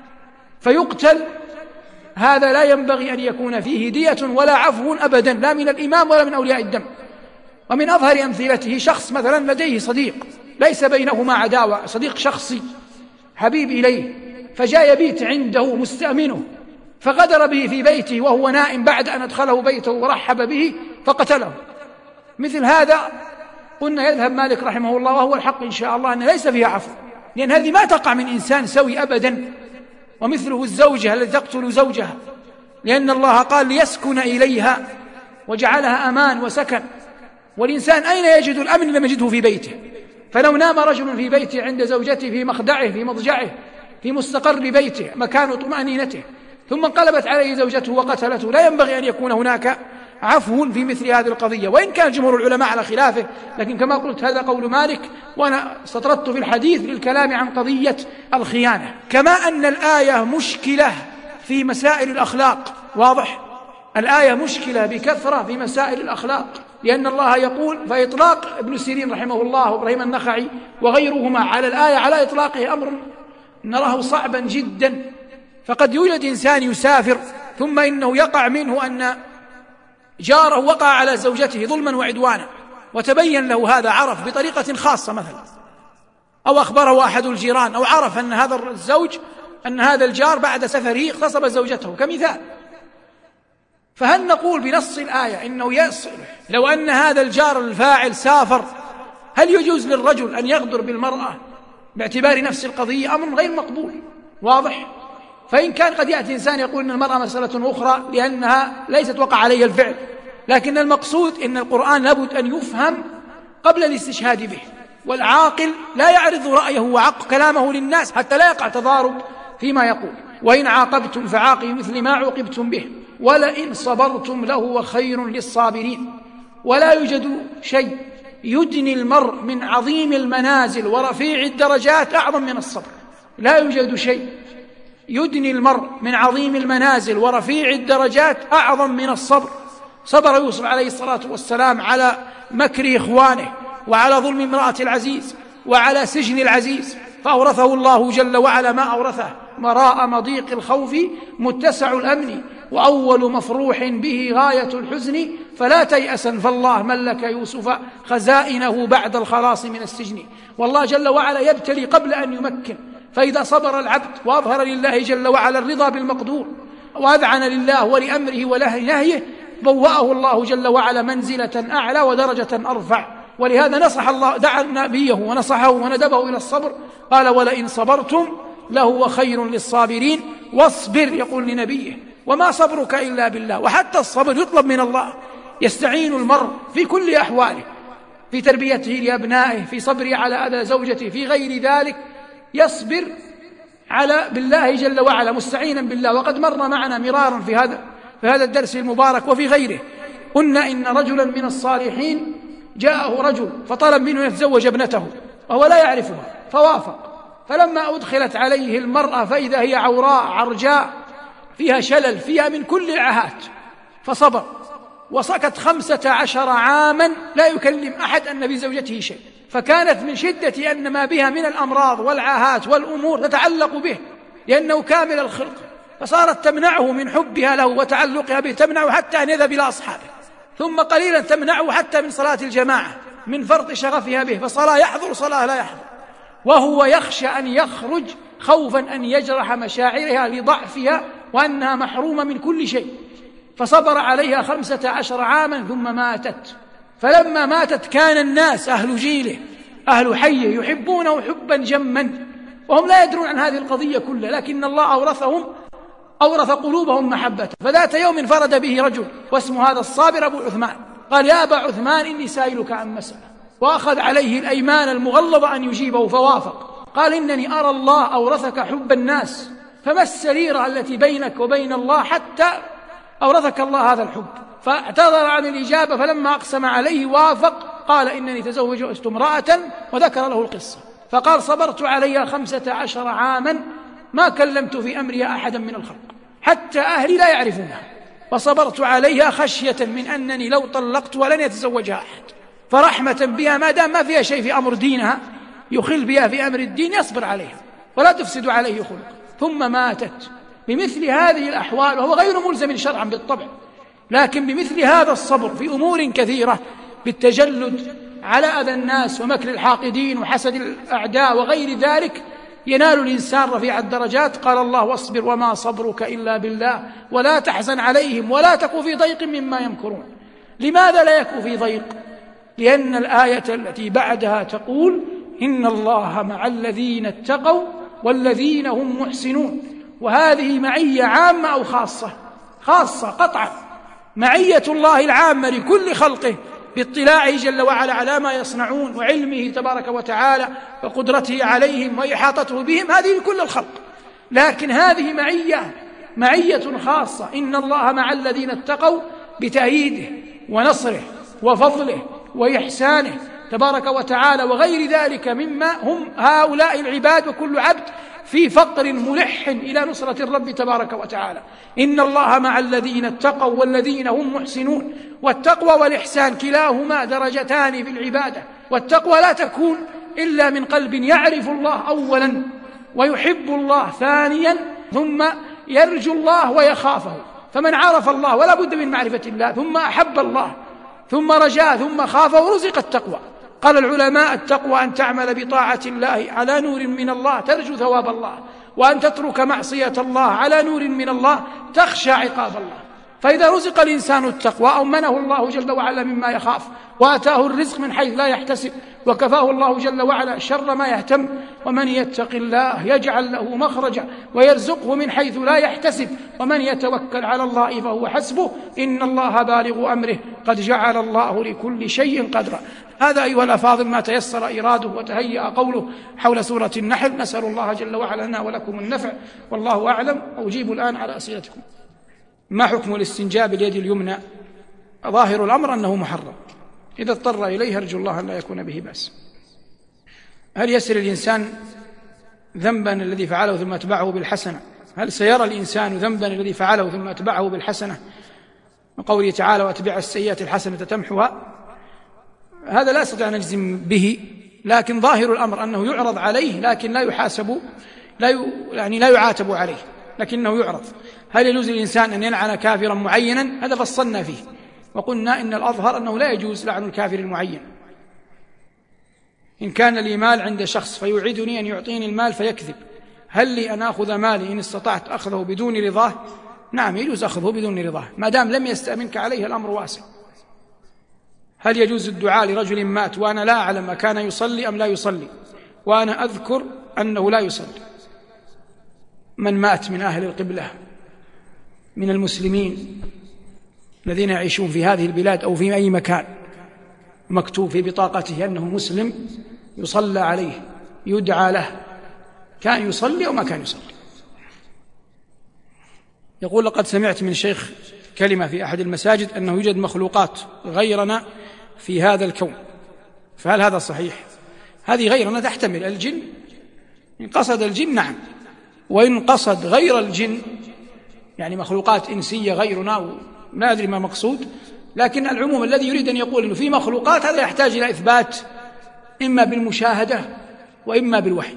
فيقتل، هذا لا ينبغي أن يكون فيه دية ولا عفو أبدا، لا من الإمام ولا من أولياء الدم. ومن أظهر أمثلته شخص مثلا لديه صديق ليس بينهما عداوة، صديق شخصي حبيب إليه، فجاء يبيت عنده مستأمنه فغدر به في بيته وهو نائم بعد أن أدخله بيته ورحب به فقتله. مثل هذا قلنا يذهب مالك رحمه الله وهو الحق إن شاء الله أن ليس فيها عفو، لأن هذه ما تقع من إنسان سوي أبدا. ومثله الزوجة التي تقتل زوجها لأن الله قال ليسكن إليها وجعلها أمان وسكن، والإنسان أين يجد الأمن؟ لم يجده في بيته. فلو نام رجل في بيته عند زوجته في مخدعه في مضجعه في مستقر بيته مكان طمأنينته ثم انقلبت عليه زوجته وقتلته، لا ينبغي أن يكون هناك عفو في مثل هذه القضية، وإن كان جمهور العلماء على خلافه، لكن كما قلت هذا قول مالك، وأنا استطردت في الحديث للكلام عن قضية الخيانة. كما أن الآية مشكلة في مسائل الأخلاق، واضح؟ الآية مشكلة بكثرة في مسائل الأخلاق، لأن الله يقول فإطلاق ابن سيرين رحمه الله وإبراهيم النخعي وغيرهما على الآية على إطلاقه أمر نراه صعبا جدا. فقد يوجد إنسان يسافر ثم إنه يقع منه أن جاره وقع على زوجته ظلما وعدوانا، وتبين له هذا، عرف بطريقة خاصة مثلا، أو أخبره أحد الجيران، أو عرف أن هذا الزوج أن هذا الجار بعد سفره اغتصب زوجته كمثال. فهل نقول بنص الآية إنه يصل لو أن هذا الجار الفاعل سافر، هل يجوز للرجل أن يغدر بالمرأة باعتبار نفس القضية؟ أمر غير مقبول، واضح؟ فإن كان قد يأتي إنسان يقول أن المرأة مسألة أخرى لأنها ليست وقع عليها الفعل، لكن المقصود أن القرآن لابد أن يفهم قبل الاستشهاد به، والعاقل لا يعرض رأيه وعق كلامه للناس حتى لا يقع تضارب فيما يقول. وإن عاقبتم فعاقبوا مثل ما عوقبتم به ولئن صبرتم لهو خير للصابرين. ولا يوجد شيء يدني المرء من عظيم المنازل ورفيع الدرجات أعظم من الصبر. لا يوجد شيء يدني المرء من عظيم المنازل ورفيع الدرجات أعظم من الصبر. صبر يوسف عليه الصلاة والسلام على مكر إخوانه وعلى ظلم امرأة العزيز وعلى سجن العزيز، فأورثه الله جل وعلا ما أورثه، مراء مضيق الخوف متسع الأمن، وأول مفروح به غاية الحزن، فلا تيأسا فالله ملك يوسف خزائنه بعد الخلاص من السجن. والله جل وعلا يبتلي قبل أن يمكن، فإذا صبر العبد وأظهر لله جل وعلا الرضا بالمقدور وأذعن لله ولأمره ونهيه، بوأه الله جل وعلا منزلة أعلى ودرجة أرفع. ولهذا نصح الله، دعا نبيه ونصحه وندبه إلى الصبر، قال ولئن صبرتم لهو خير للصابرين. واصبر يقول لنبيه، وما صبرك إلا بالله. وحتى الصبر يطلب من الله، يستعين المرء في كل أحواله، في تربيته لأبنائه، في صبره على أذى زوجته، في غير ذلك يصبر على بالله جل وعلا مستعينا بالله. وقد مر معنا مرارا في هذا في هذا الدرس المبارك وفي غيره، قلنا إن رجلا من الصالحين جاءه رجل فطلب منه أن يتزوج ابنته وهو لا يعرفها، فوافق. فلما أدخلت عليه المرأة فإذا هي عوراء عرجاء فيها شلل، فيها من كل العاهات، فصبر وسكت خمسة عشر عاما لا يكلم أحد أن بزوجته شيء، فكانت من شدة أن ما بها من الأمراض والعاهات والأمور تتعلق به لأنه كامل الخلق، فصارت تمنعه من حبها له وتعلقها به، تمنعه حتى أن يذهب إلى أصحابه، ثم قليلا تمنعه حتى من صلاة الجماعة من فرط شغفها به، فصلاة يحضر صلاة لا يحضر، وهو يخشى أن يخرج خوفا أن يجرح مشاعرها لضعفها وأنها محرومة من كل شيء. فصبر عليها خمسة عشر عاما ثم ماتت. فلما ماتت كان الناس أهل جيله أهل حيه يحبونه حبا جما، وهم لا يدرون عن هذه القضية كلها، لكن الله أورثهم أورث قلوبهم محبته. فذات يوم فرد به رجل واسم هذا الصابر أبو عثمان، قال يا أبا عثمان إني سائلك عن مسألة، وأخذ عليه الأيمان المغلظة أن يجيبه، فوافق. قال إنني أرى الله أورثك حب الناس، فما السريرة التي بينك وبين الله حتى أورثك الله هذا الحب؟ فاعتذر عن الإجابة، فلما أقسم عليه وافق. قال إنني تزوجت امرأة، وذكر له القصة، فقال صبرت عليها خمسة عشر عاما ما كلمت في أمرها أحدا من الخلق حتى أهلي لا يعرفونها، وصبرت عليها خشية من أنني لو طلقت ولن يتزوجها أحد، فرحمة بها ما دام ما فيها شيء في أمر دينها يخل بها في أمر الدين يصبر عليها ولا تفسد عليه خلق. ثم ماتت بمثل هذه الأحوال، وهو غير ملزم شرعا بالطبع، لكن بمثل هذا الصبر في أمور كثيرة، بالتجلد على أذى الناس ومكر الحاقدين وحسد الأعداء وغير ذلك، ينال الإنسان رفيع الدرجات. قال الله واصبر وما صبرك إلا بالله ولا تحزن عليهم ولا تك في ضيق مما يمكرون. لماذا لا يك في ضيق؟ لأن الآية التي بعدها تقول إن الله مع الذين اتقوا والذين هم محسنون، وهذه معية عامة أو خاصة؟ خاصة قطعا، معية الله العامة لكل خلقه باطلاعه جل وعلا على ما يصنعون وعلمه تبارك وتعالى وقدرته عليهم وإحاطته بهم، هذه لكل الخلق. لكن هذه معية معية خاصة، إن الله مع الذين اتقوا بتأييده ونصره وفضله وإحسانه تبارك وتعالى وغير ذلك مما هم هؤلاء العباد، وكل عبد في فقر ملح إلى نصرة الرب تبارك وتعالى. إن الله مع الذين اتقوا والذين هم محسنون. والتقوى والإحسان كلاهما درجتان في العبادة، والتقوى لا تكون إلا من قلب يعرف الله أولا ويحب الله ثانيا، ثم يرجو الله ويخافه. فمن عرف الله ولا بد من معرفة الله ثم أحب الله ثم رجاه ثم خافه ورزق التقوى. قال العلماء: التقوى أن تعمل بطاعة الله على نور من الله ترجو ثواب الله، وأن تترك معصية الله على نور من الله تخشى عقاب الله. فإذا رزق الإنسان التقوى أمنه الله جل وعلا مما يخاف، وآتاه الرزق من حيث لا يحتسب، وكفاه الله جل وعلا شر ما يهتم. ومن يتق الله يجعل له مخرجا ويرزقه من حيث لا يحتسب، ومن يتوكل على الله فهو حسبه، إن الله بالغ أمره قد جعل الله لكل شيء قدرا. هذا أيها الأفاضل ما تيسر إراده وتهيأ قوله حول سورة النحل. نسأل الله جل وعلا لنا ولكم النفع، والله أعلم. أجيب الآن على أسئلتكم. ما حكم الاستنجاء باليد اليمنى؟ ظاهر الأمر أنه محرم، إذا اضطر إليه أرجو الله أن لا يكون به بأس. هل يسر الإنسان ذنبا الذي فعله ثم أتبعه بالحسنة؟ هل سيرى الإنسان ذنبا الذي فعله ثم أتبعه بالحسنة؟ وقوله تعالى: وأتبع السيئة الحسنة تمحها. هذا لا أستطيع أن أجزم به، لكن ظاهر الأمر أنه يعرض عليه لكن لا يحاسب، لا ي... يعني لا يعاتب عليه، لكنه يعرض. هل يجوز للإنسان أن يلعن كافرا معينا؟ هذا فصلنا فيه وقلنا إن الأظهر أنه لا يجوز لعن الكافر المعين. إن كان لي مال عند شخص فيوعدني أن يعطيني المال فيكذب، هل لي أن أخذ مالي إن استطعت أخذه بدون رضاه؟ نعم، يجوز أخذه بدون رضاه ما دام لم يستأمنك عليه، الأمر واسع. هل يجوز الدعاء لرجل مات وأنا لا أعلم كان يصلي أم لا يصلي، وأنا أذكر أنه لا يصلي؟ من مات من أهل القبلة من المسلمين الذين يعيشون في هذه البلاد أو في أي مكان مكتوب في بطاقته أنه مسلم، يصلى عليه يدعى له، كان يصلي أو ما كان يصلي. يقول: لقد سمعت من شيخ كلمة في أحد المساجد أنه يوجد مخلوقات غيرنا في هذا الكون، فهل هذا صحيح؟ هذه غيرنا تحتمل الجن، إن قصد الجن نعم، وإن قصد غير الجن يعني مخلوقات إنسية غيرنا لا أدري ما مقصود، لكن العموم الذي يريد أن يقول أنه في مخلوقات هذا يحتاج إلى إثبات إما بالمشاهدة وإما بالوحي.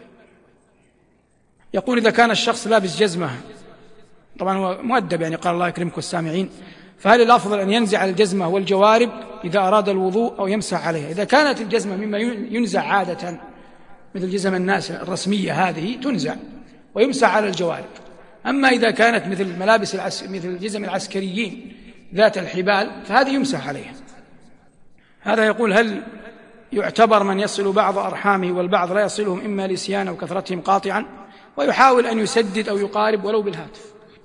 يقول: إذا كان الشخص لابس جزمة، طبعا هو مؤدب يعني قال الله يكرمكم السامعين، فهل الأفضل أن ينزع الجزمة والجوارب إذا أراد الوضوء أو يمسح عليها؟ إذا كانت الجزمة مما ينزع عادة مثل جزم الناس الرسمية هذه تنزع ويمسح على الجوارب. أما إذا كانت مثل ملابس العس... مثل جزم العسكريين ذات الحبال فهذه يمسح عليها. هذا يقول: هل يعتبر من يصل بعض أرحامه والبعض لا يصلهم إما لسيان أو كثرتهم قاطعا، ويحاول أن يسدد أو يقارب ولو بالهاتف؟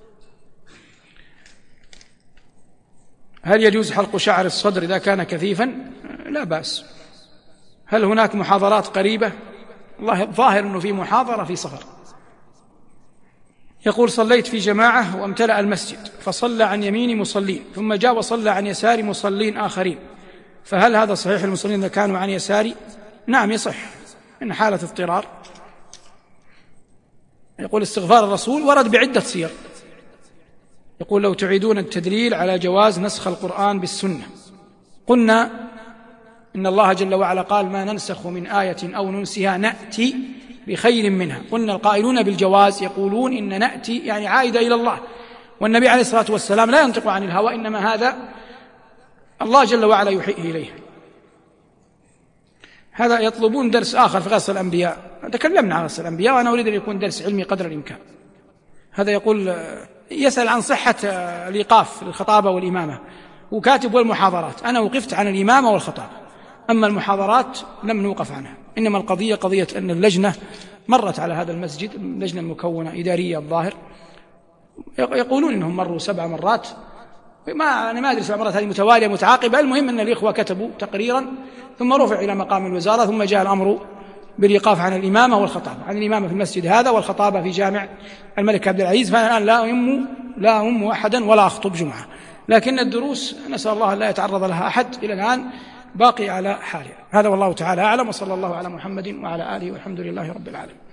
هل يجوز حلق شعر الصدر إذا كان كثيفا؟ لا بأس. هل هناك محاضرات قريبة؟ الله ظاهر أنه في محاضرة في صفر. يقول: صليت في جماعة وامتلأ المسجد، فصلى عن يمين مصلين ثم جاء وصلى عن يسار مصلين آخرين، فهل هذا صحيح المصلين إذا كانوا عن يساري؟ نعم يصح إن حالة اضطرار. يقول: استغفار الرسول ورد بعدة صيغ. يقول: لو تعيدون التدليل على جواز نسخ القرآن بالسنة. قلنا إن الله جل وعلا قال: ما ننسخ من آية أو ننسها نأتي بخير منها. قلنا القائلون بالجواز يقولون إن نأتي يعني عائدة إلى الله، والنبي عليه الصلاة والسلام لا ينطق عن الهوى، إنما هذا الله جل وعلا يوحيه إليه. هذا يطلبون درس آخر في قصص الأنبياء، تكلمنا عن قصص الأنبياء وأنا أريد أن يكون درس علمي قدر الإمكان. هذا يقول يسأل عن صحة الإيقاف للخطابة والإمامة، وكاتب والمحاضرات. أنا وقفت عن الإمامة والخطابة، أما المحاضرات لم نوقف عنها، إنما القضية قضية أن اللجنة مرت على هذا المسجد، اللجنة المكونة إدارية الظاهر، يقولون إنهم مروا سبع مرات، ما أنا ما أدري سبع مرات هذه متوالية متعاقبة. المهم أن الإخوة كتبوا تقريرا ثم رفع إلى مقام الوزارة، ثم جاء الأمر بالإيقاف عن الإمامة والخطابة، عن الإمامة في المسجد هذا والخطابة في جامع الملك عبد العزيز. فأنا الآن لا أم لا أم أحدا ولا أخطب جمعة، لكن الدروس نسأل الله أن لا يتعرض لها أحد إلى الآن باقي على حالها. هذا والله تعالى أعلم، وصلى الله على محمد وعلى آله والحمد لله رب العالمين.